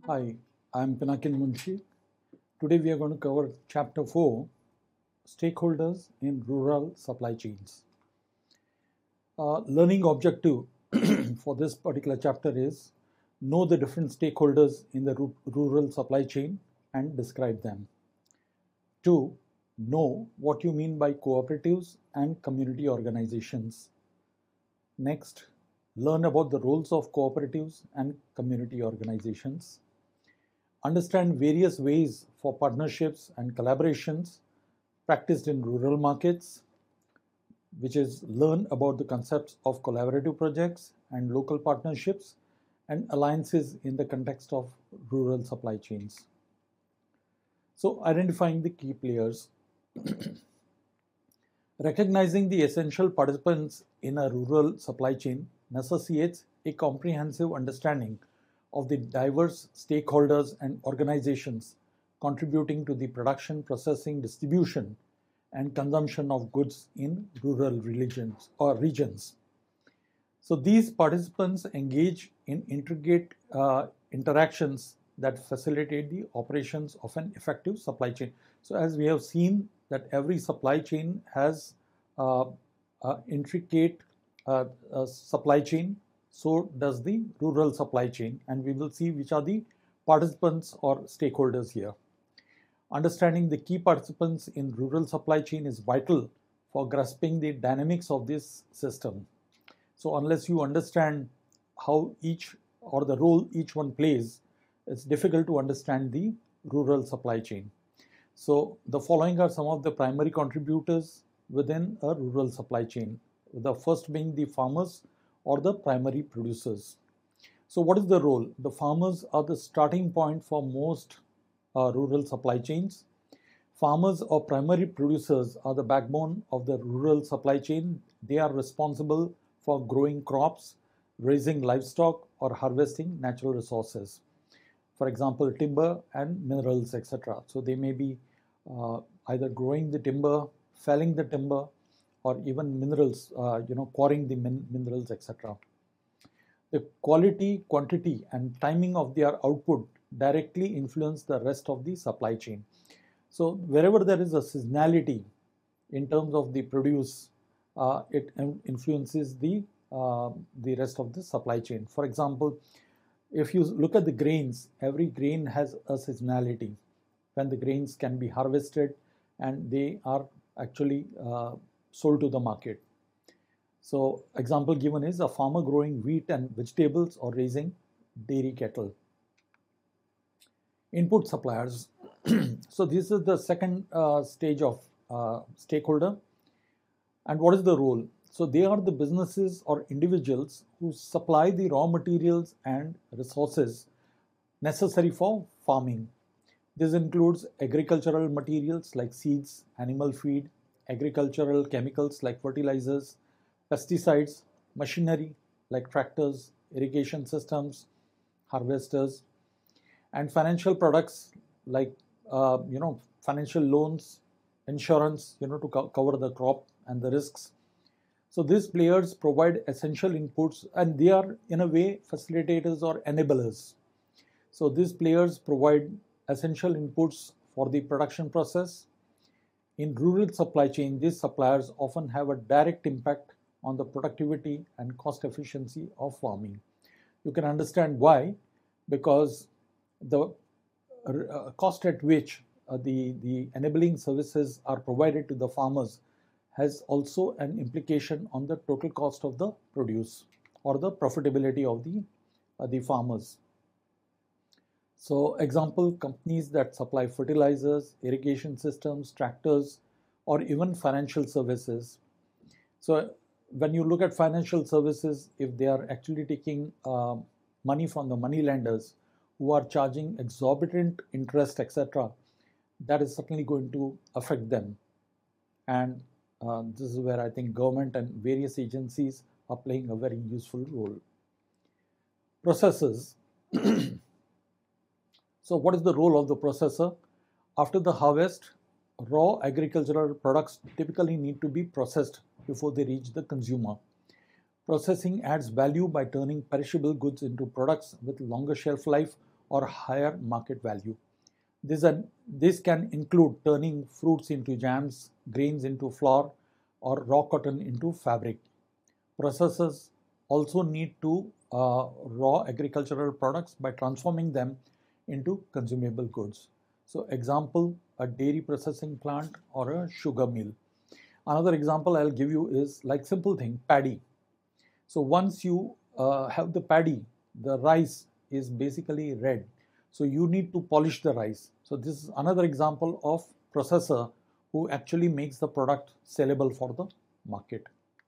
Hi, I'm Pinakin Munshi. Today we are going to cover Chapter 4 Stakeholders in Rural Supply Chains. Learning objective for this particular chapter is know the different stakeholders in the rural supply chain and describe them. 2. Know what you mean by cooperatives and community organizations. Next, learn about the roles of cooperatives and community organizations. Understand various ways for partnerships and collaborations practiced in rural markets, which is learn about the concepts of collaborative projects and local partnerships and alliances in the context of rural supply chains. So, identifying the key players. Recognizing the essential participants in a rural supply chain necessitates a comprehensive understanding of the diverse stakeholders and organizations contributing to the production, processing, distribution, and consumption of goods in rural religions or regions. So these participants engage in intricate interactions that facilitate the operations of an effective supply chain. So as we have seen that every supply chain has intricate supply chain, so does the rural supply chain, and we will see which are the participants or stakeholders here. Understanding the key participants in rural supply chain is vital for grasping the dynamics of this system. So unless you understand how each or the role each one plays, it's difficult to understand the rural supply chain. So the following are some of the primary contributors within a rural supply chain. The first being the farmers or the primary producers. So what is the role? The farmers are the starting point for most rural supply chains. Farmers or primary producers are the backbone of the rural supply chain. They are responsible for growing crops, raising livestock, or harvesting natural resources. For example, timber and minerals, etc. So they may be either growing the timber, felling the timber, or even minerals, quarrying the minerals, etc. The quality, quantity, and timing of their output directly influence the rest of the supply chain. So wherever there is a seasonality in terms of the produce, it influences the rest of the supply chain. For example, if you look at the grains, every grain has a seasonality when the grains can be harvested and they are actually sold to the market. So example given is a farmer growing wheat and vegetables or raising dairy cattle. Input suppliers. So this is the second stage of stakeholder. And what is the role? So they are the businesses or individuals who supply the raw materials and resources necessary for farming. This includes agricultural materials like seeds, animal feed, agricultural chemicals like fertilizers, pesticides, machinery like tractors, irrigation systems, harvesters, and financial products like financial loans, insurance, to cover the crop and the risks. So these players provide essential inputs, and they are in a way facilitators or enablers. So these players provide essential inputs for the production process. In rural supply chain, these suppliers often have a direct impact on the productivity and cost efficiency of farming. You can understand why, because the cost at which the enabling services are provided to the farmers has also an implication on the total cost of the produce or the profitability of the farmers. So example, companies that supply fertilizers, irrigation systems, tractors, or even financial services. So when you look at financial services, if they are actually taking money from the money lenders who are charging exorbitant interest, etc., that is certainly going to affect them. And this is where I think government and various agencies are playing a very useful role. Processes. So what is the role of the processor? After the harvest, raw agricultural products typically need to be processed before they reach the consumer. Processing adds value by turning perishable goods into products with longer shelf life or higher market value. This can include turning fruits into jams, grains into flour, or raw cotton into fabric. Processors also need to raw agricultural products by transforming them into consumable goods. So, example, a dairy processing plant or a sugar mill. Another example I'll give you is like simple thing, paddy. So once you have the paddy, the rice is basically red. So you need to polish the rice. So this is another example of processor who actually makes the product sellable for the market.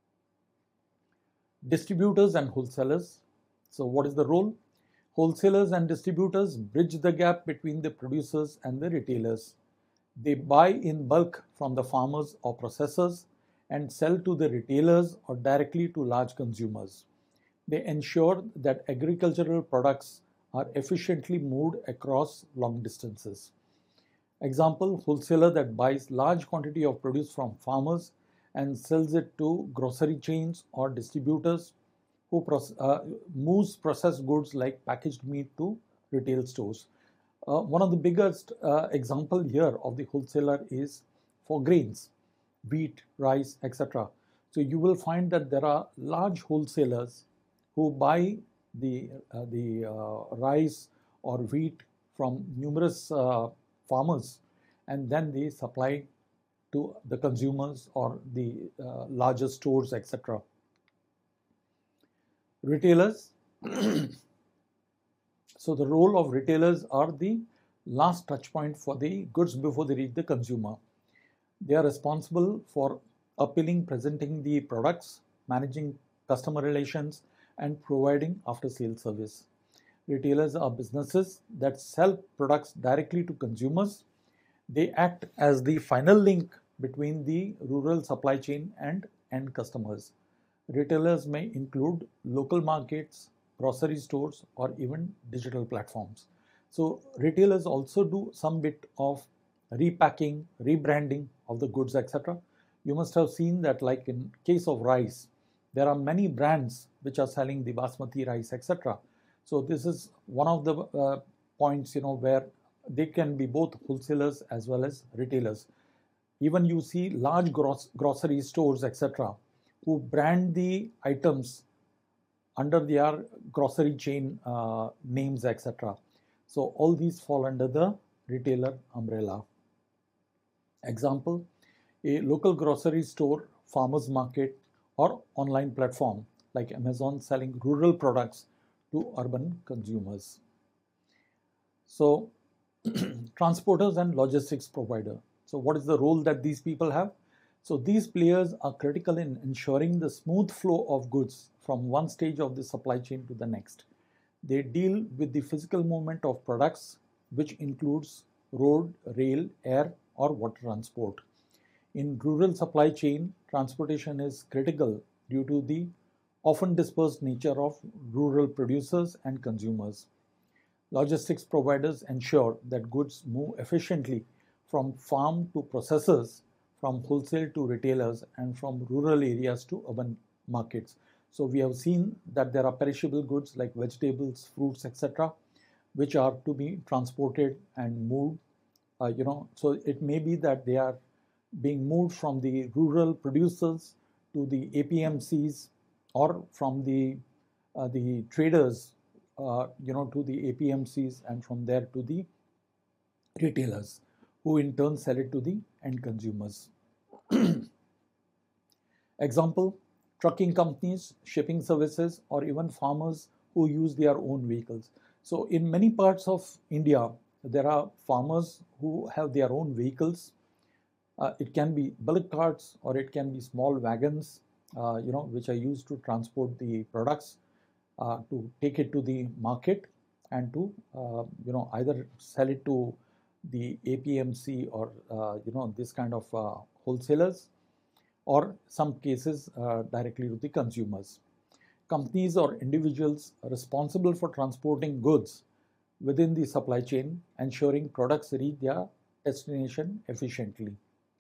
Distributors and wholesalers. So what is the role? Wholesalers and distributors bridge the gap between the producers and the retailers. They buy in bulk from the farmers or processors and sell to the retailers or directly to large consumers. They ensure that agricultural products are efficiently moved across long distances. Example, wholesaler that buys large quantity of produce from farmers and sells it to grocery chains or distributors who moves processed goods like packaged meat to retail stores. One of the biggest example here of the wholesaler is for grains, wheat, rice, etc. So you will find that there are large wholesalers who buy the rice or wheat from numerous farmers, and then they supply to the consumers or the larger stores, etc. Retailers. So the role of retailers are the last touch point for the goods before they reach the consumer. They are responsible for appealing, presenting the products, managing customer relations, and providing after-sales service. Retailers are businesses that sell products directly to consumers. They act as the final link between the rural supply chain and end customers. Retailers may include local markets, grocery stores, or even digital platforms. So retailers also do some bit of repacking, rebranding of the goods, etc. You must have seen that, like in case of rice, there are many brands which are selling the basmati rice, etc. So this is one of the points, where they can be both wholesalers as well as retailers. Even you see large grocery stores, etc., who brand the items under their grocery chain names, etc. So all these fall under the retailer umbrella. Example, a local grocery store, farmers market, or online platform like Amazon selling rural products to urban consumers. So transporters and logistics provider. So what is the role that these people have? So these players are critical in ensuring the smooth flow of goods from one stage of the supply chain to the next. They deal with the physical movement of products, which includes road, rail, air, or water transport. In rural supply chain, transportation is critical due to the often dispersed nature of rural producers and consumers. Logistics providers ensure that goods move efficiently from farm to processors, from wholesale to retailers, and from rural areas to urban markets. So we have seen that there are perishable goods like vegetables, fruits, etc., which are to be transported and moved. So it may be that they are being moved from the rural producers to the APMCs, or from the traders, to the APMCs, and from there to the retailers, who in turn sell it to the end consumers. Example, trucking companies, shipping services, or even farmers who use their own vehicles. So in many parts of India, there are farmers who have their own vehicles. It can be bullock carts, or it can be small wagons, which are used to transport the products, to take it to the market, and to either sell it to the APMC, or this kind of wholesalers, or some cases directly to the consumers. Companies or individuals are responsible for transporting goods within the supply chain, ensuring products reach their destination efficiently.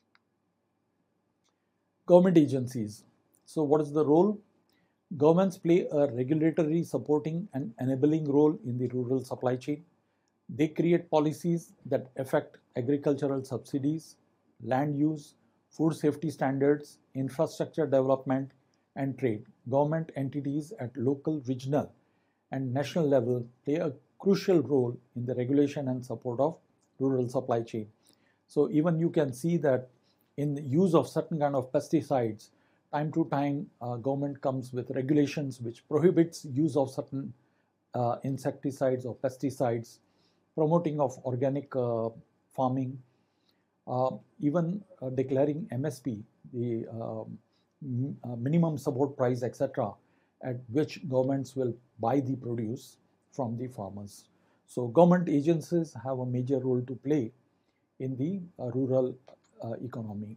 Government agencies. So what is the role? Governments play a regulatory, supporting, and enabling role in the rural supply chain. They create policies that affect agricultural subsidies, land use, food safety standards, infrastructure development, and trade. Government entities at local, regional, and national level play a crucial role in the regulation and support of rural supply chain. So even you can see that in the use of certain kind of pesticides, time to time, government comes with regulations which prohibits use of certain insecticides or pesticides, promoting of organic farming, even declaring MSP, the minimum support price, etc., at which governments will buy the produce from the farmers. So government agencies have a major role to play in the rural economy.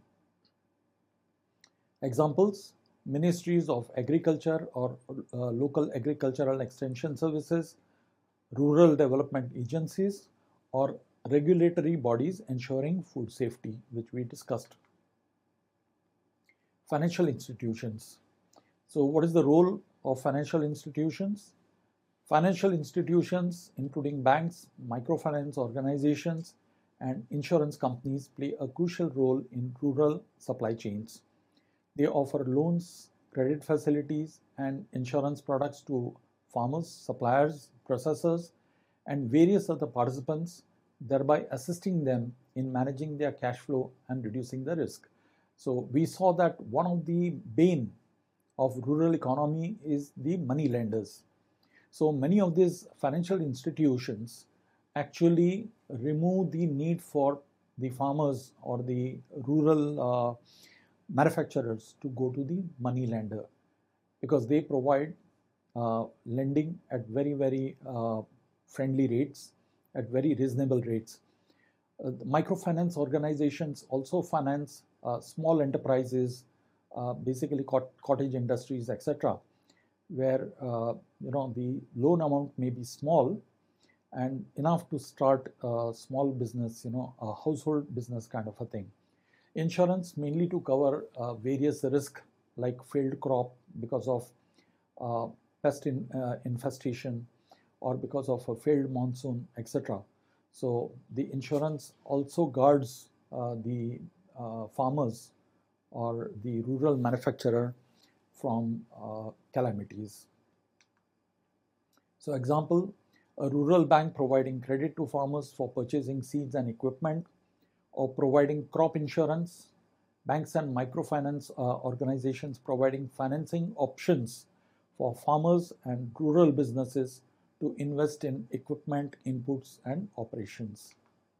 Examples: ministries of agriculture or local agricultural extension services, rural development agencies, or regulatory bodies ensuring food safety, which we discussed. Financial institutions. So what is the role of financial institutions? Financial institutions, including banks, microfinance organizations, and insurance companies, play a crucial role in rural supply chains. They offer loans, credit facilities, and insurance products to farmers, suppliers, processors, and various other participants, thereby assisting them in managing their cash flow and reducing the risk. So we saw that one of the bane of rural economy is the money lenders. So many of these financial institutions actually remove the need for the farmers or the rural manufacturers to go to the money lender, because they provide lending at very friendly rates, at very reasonable rates. Microfinance organizations also finance small enterprises, basically cottage industries, etc., where the loan amount may be small and enough to start a small business, a household business kind of a thing. Insurance mainly to cover various risks like failed crop because of pest infestation, or because of a failed monsoon, etc. So the insurance also guards the farmers or the rural manufacturer from calamities. So example, a rural bank providing credit to farmers for purchasing seeds and equipment, or providing crop insurance. Banks and microfinance organizations providing financing options for farmers and rural businesses to invest in equipment, inputs, and operations.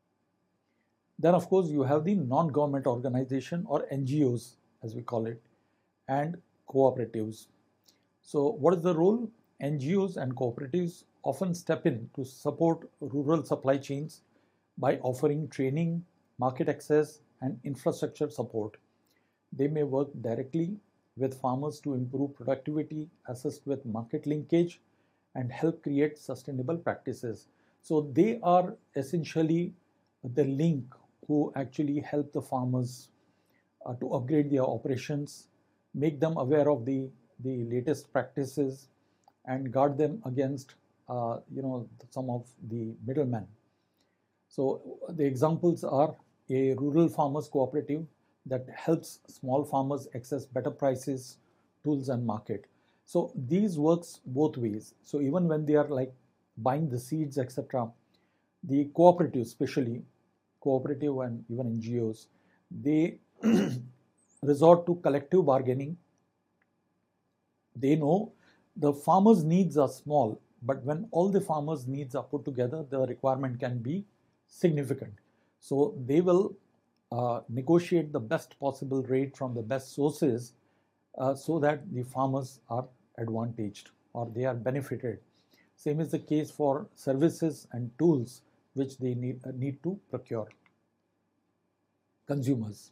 Then, of course, you have the non-government organization, or NGOs as we call it, and cooperatives. So what is the role? NGOs and cooperatives often step in to support rural supply chains by offering training, market access, and infrastructure support. They may work directly with farmers to improve productivity, assist with market linkage, and help create sustainable practices. So they are essentially the link who actually help the farmers to upgrade their operations, make them aware of the latest practices, and guard them against some of the middlemen. So the examples are a rural farmers cooperative that helps small farmers access better prices, tools, and market. So these works both ways. So even when they are like buying the seeds, etc., the cooperatives, especially cooperative and even NGOs, they resort to collective bargaining. They know the farmers' needs are small, but when all the farmers' needs are put together, the requirement can be significant. So they will negotiate the best possible rate from the best sources, so that the farmers are advantaged or they are benefited. Same is the case for services and tools which they need to procure. Consumers.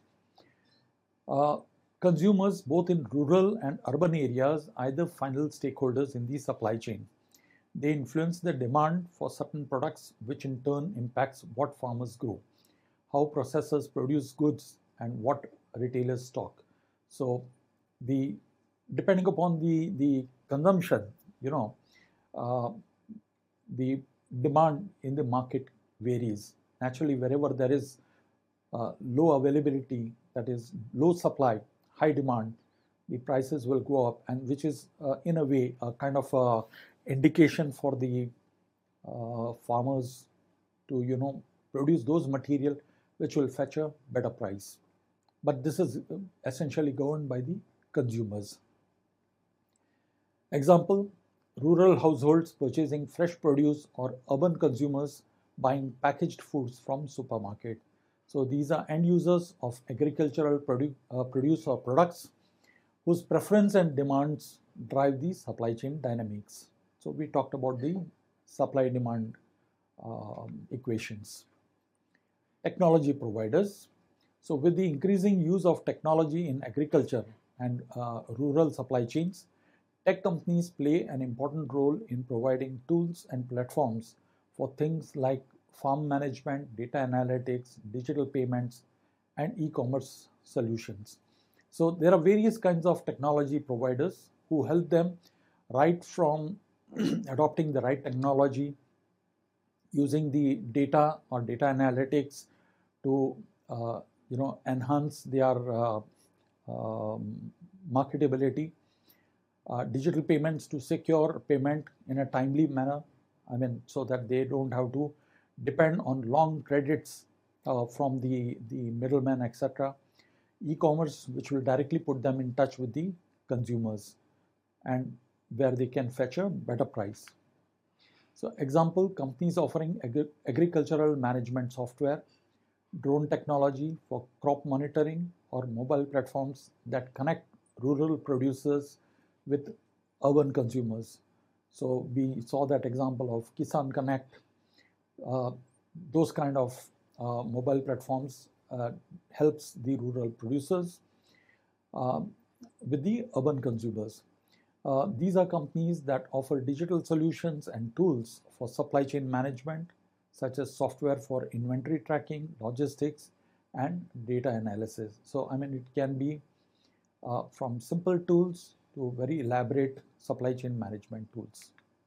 Uh, Consumers, both in rural and urban areas, are the final stakeholders in the supply chain. They influence the demand for certain products, which in turn impacts what farmers grow, how processors produce goods, and what retailers stock. So, the depending upon the consumption, uh, the demand in the market varies. Naturally, wherever there is low availability, that is low supply, high demand, the prices will go up, and which is in a way a kind of a indication for the farmers to produce those material which will fetch a better price. But this is essentially governed by the consumers. Example, rural households purchasing fresh produce or urban consumers buying packaged foods from supermarket. So these are end users of agricultural produce or products whose preference and demands drive the supply chain dynamics. So we talked about the supply demand equations. Technology providers. So with the increasing use of technology in agriculture and rural supply chains, tech companies play an important role in providing tools and platforms for things like farm management, data analytics, digital payments, and e-commerce solutions. So there are various kinds of technology providers who help them right from adopting the right technology, using the data or data analytics to enhance their marketability, digital payments to secure payment in a timely manner, so that they don't have to depend on long credits from the middleman, etc. E-commerce, which will directly put them in touch with the consumers and where they can fetch a better price. So example, companies offering agricultural management software, drone technology for crop monitoring, or mobile platforms that connect rural producers with urban consumers. So we saw that example of Kisan Connect. Those kind of mobile platforms helps the rural producers with the urban consumers. These are companies that offer digital solutions and tools for supply chain management, such as software for inventory tracking, logistics, and data analysis. So it can be from simple tools to very elaborate supply chain management tools.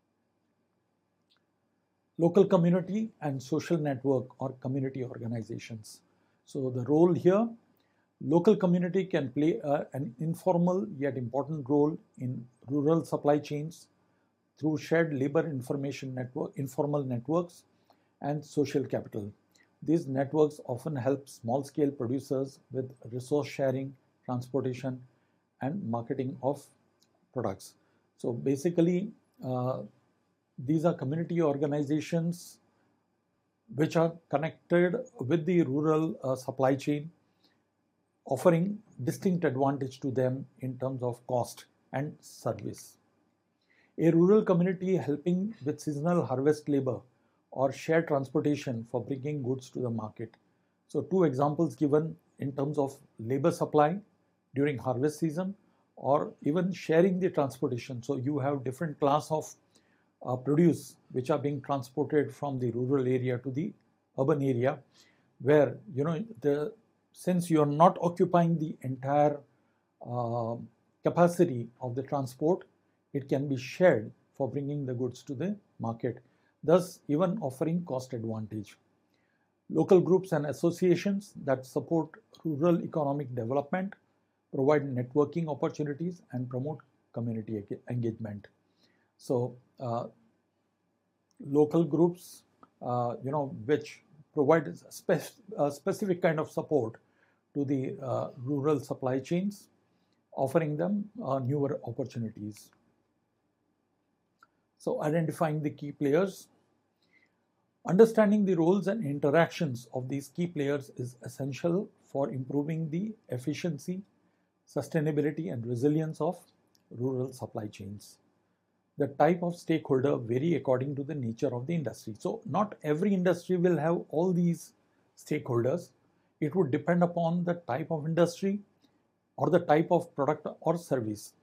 Local community and social network or community organizations. So the role here, local community can play an informal yet important role in rural supply chains through shared labor information network, informal networks, and social capital. These networks often help small-scale producers with resource sharing, transportation, and marketing of products. So basically, these are community organizations which are connected with the rural supply chain, offering distinct advantage to them in terms of cost and service. A rural community helping with seasonal harvest labor or shared transportation for bringing goods to the market. So two examples given in terms of labor supply during harvest season, or even sharing the transportation. So you have different class of produce which are being transported from the rural area to the urban area, where since you are not occupying the entire capacity of the transport, it can be shared for bringing the goods to the market, thus even offering cost advantage. Local groups and associations that support rural economic development provide networking opportunities and promote community engagement. So local groups, which provide a specific kind of support to the rural supply chains, offering them newer opportunities. So identifying the key players. Understanding the roles and interactions of these key players is essential for improving the efficiency, sustainability, and resilience of rural supply chains. The type of stakeholder vary according to the nature of the industry. So not every industry will have all these stakeholders. It would depend upon the type of industry or the type of product or service.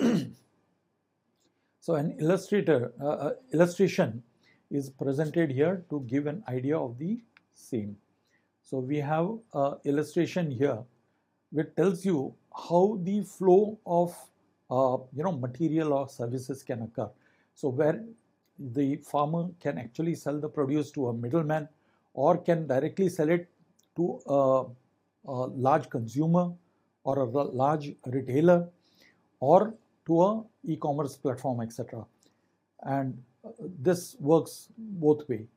So an illustration is presented here to give an idea of the same. So we have an illustration here which tells you how the flow of material or services can occur. So where the farmer can actually sell the produce to a middleman or can directly sell it to a large consumer or a large retailer or to a e-commerce platform, etc. And this works both way.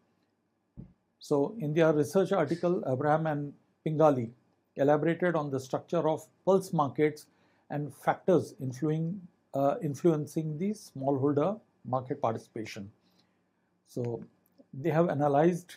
So in their research article, Abraham and Pingali elaborated on the structure of pulse markets and factors influencing the smallholder market participation. So they have analyzed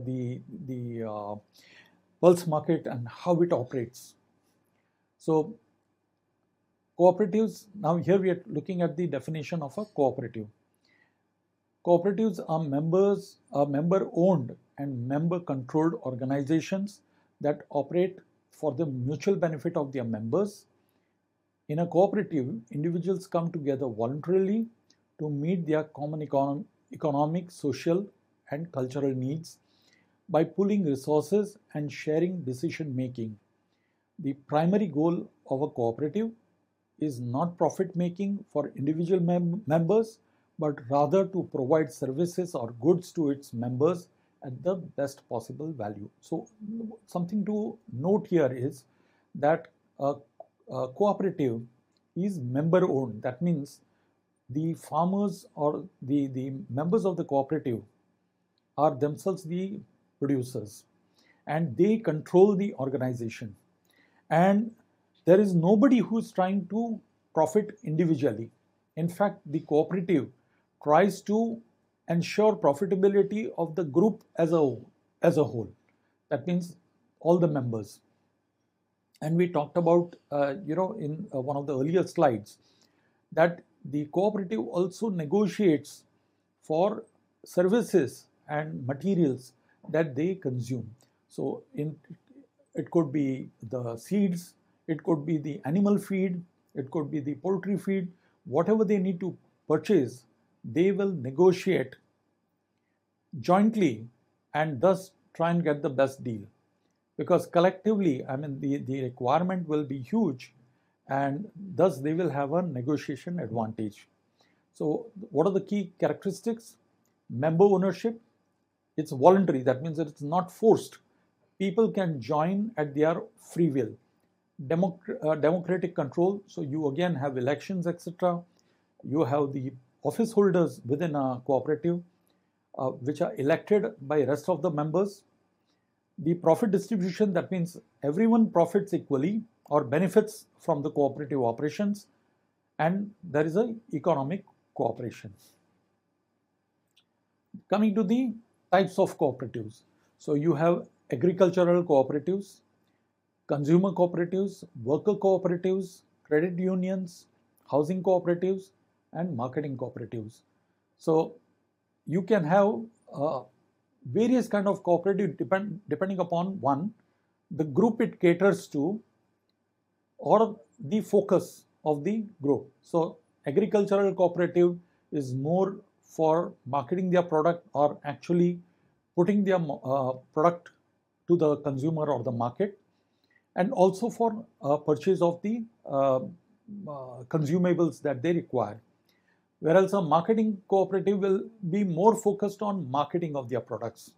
the pulse market and how it operates. So cooperatives, now here we are looking at the definition of a cooperative. Cooperatives are member-owned and member-controlled organizations that operate for the mutual benefit of their members. In a cooperative, individuals come together voluntarily to meet their common economic, social, and cultural needs by pooling resources and sharing decision making. The primary goal of a cooperative is not profit making for individual members, but rather to provide services or goods to its members at the best possible value. So something to note here is that a cooperative is member owned. That means the farmers or the members of the cooperative are themselves the producers and they control the organization. And there is nobody who's trying to profit individually. In fact, the cooperative tries to ensure profitability of the group as a whole. That means all the members. And we talked about, in one of the earlier slides, that the cooperative also negotiates for services and materials that they consume. So it could be the seeds, it could be the animal feed, it could be the poultry feed, whatever they need to purchase, they will negotiate jointly and thus try and get the best deal. Because collectively, the requirement will be huge and thus they will have a negotiation advantage. So what are the key characteristics? Member ownership, it's voluntary, that means that it's not forced. People can join at their free will. Democratic control, so you again have elections, etc. You have the office holders within a cooperative, which are elected by rest of the members. The profit distribution, that means everyone profits equally or benefits from the cooperative operations, and there is a economic cooperation. Coming to the types of cooperatives. So you have agricultural cooperatives, consumer cooperatives, worker cooperatives, credit unions, housing cooperatives, and marketing cooperatives. So you can have various kind of cooperative depending upon one, the group it caters to, or the focus of the group. So agricultural cooperative is more for marketing their product or actually putting their product to the consumer or the market, and also for purchase of the consumables that they require. Whereas a marketing cooperative will be more focused on marketing of their products.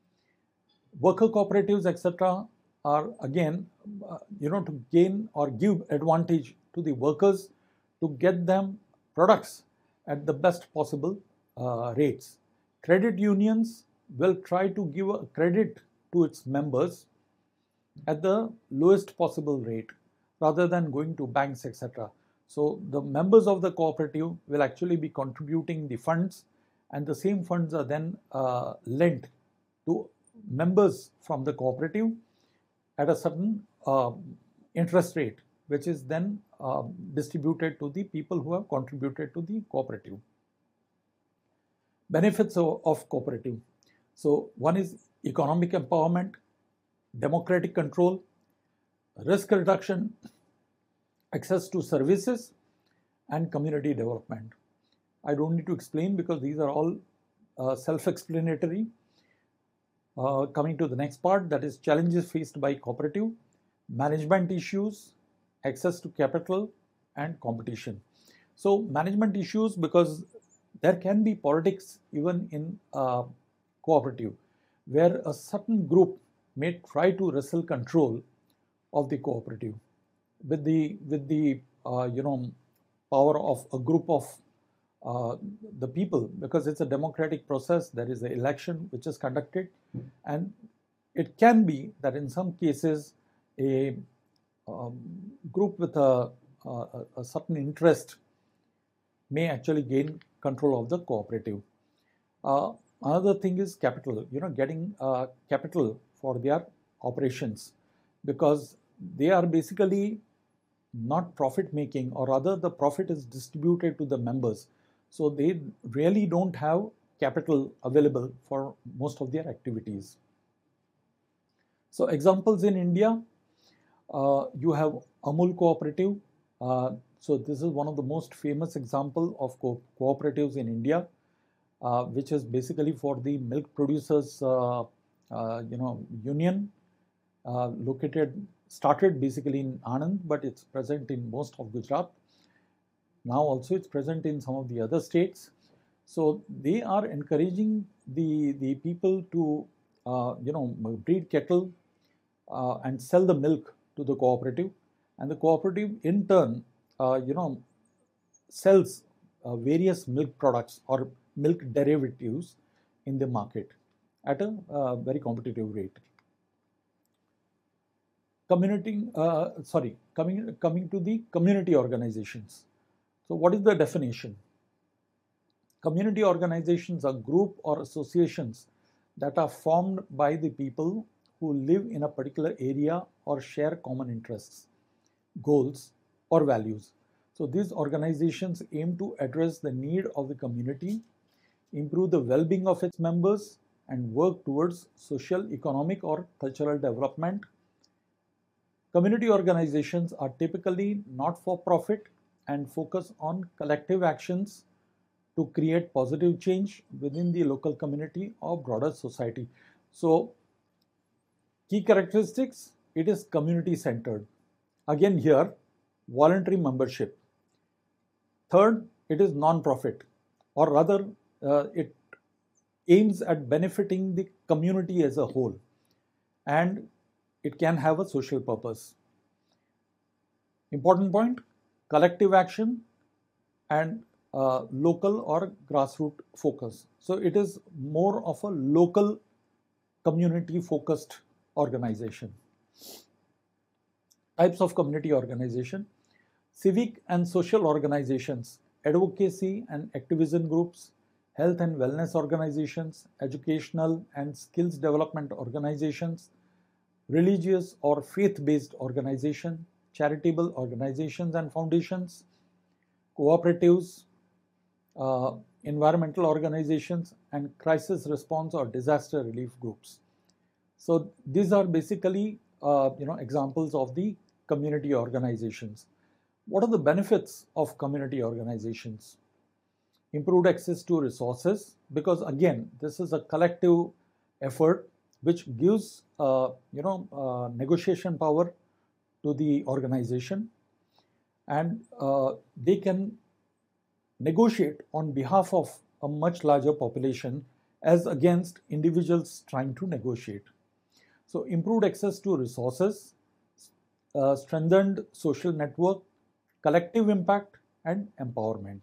Worker cooperatives, etc., are again, to gain or give advantage to the workers to get them products at the best possible rates. Credit unions will try to give a credit to its members at the lowest possible rate rather than going to banks, etc. So the members of the cooperative will actually be contributing the funds, and the same funds are then lent to members from the cooperative at a certain interest rate, which is then distributed to the people who have contributed to the cooperative. Benefits of cooperative. So one is economic empowerment, democratic control, risk reduction, access to services, and community development. I don't need to explain because these are all self-explanatory. Coming to the next part, that is challenges faced by cooperative, management issues, access to capital, and competition. So management issues, because there can be politics even in cooperative, where a certain group may try to wrestle control of the cooperative with the power of a group of the people, because it's a democratic process. There is an election which is conducted, and it can be that in some cases a group with a certain interest may actually gain control of the cooperative. Another thing is capital, getting capital for their operations, because they are basically not profit making, or rather the profit is distributed to the members. So they really don't have capital available for most of their activities. So examples in India, you have Amul Cooperative. So this is one of the most famous example of cooperatives in India, which is basically for the milk producers, union, started basically in Anand, but it's present in most of Gujarat. Now also it's present in some of the other states. So they are encouraging the people to breed cattle and sell the milk to the cooperative, and the cooperative in turn sells various milk products or milk derivatives in the market at a very competitive rate. Coming to the community organizations. So what is the definition? Community organizations are group or associations that are formed by the people who live in a particular area or share common interests, goals, or values. So these organizations aim to address the need of the community, improve the well-being of its members, and work towards social, economic, or cultural development. Community organizations are typically not-for-profit and focus on collective actions to create positive change within the local community or broader society. So, key characteristics, it is community-centered. Again here, voluntary membership. Third, it is non-profit, or rather it aims at benefiting the community as a whole, and it can have a social purpose. Important point, collective action and local or grassroots focus. So it is more of a local community focused organization. Types of community organization: civic and social organizations, advocacy and activism groups, health and wellness organizations, educational and skills development organizations, religious or faith-based organizations, charitable organizations and foundations, cooperatives, environmental organizations, and crisis response or disaster relief groups. So these are basically examples of the community organizations. What are the benefits of community organizations? Improved access to resources, because again this is a collective effort which gives negotiation power to the organization, and they can negotiate on behalf of a much larger population as against individuals trying to negotiate. So improved access to resources, strengthened social network, collective impact, and empowerment.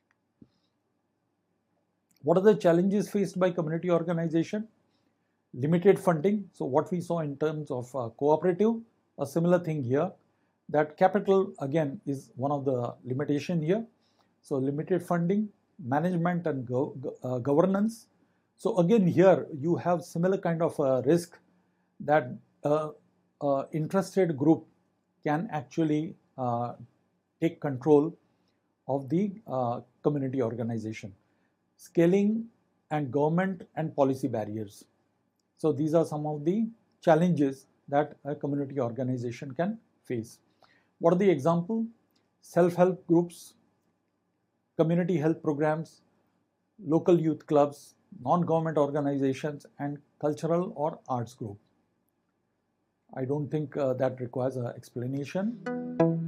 What are the challenges faced by community organization? Limited funding. So what we saw in terms of cooperative, a similar thing here, that capital again is one of the limitation here. So limited funding, management and governance. So again here you have similar kind of risk that interested group can actually take control of the community organization. Scaling and government and policy barriers. So these are some of the challenges that a community organization can face. What are the examples? Self-help groups, community health programs, local youth clubs, non-government organizations, and cultural or arts group. I don't think that requires an explanation.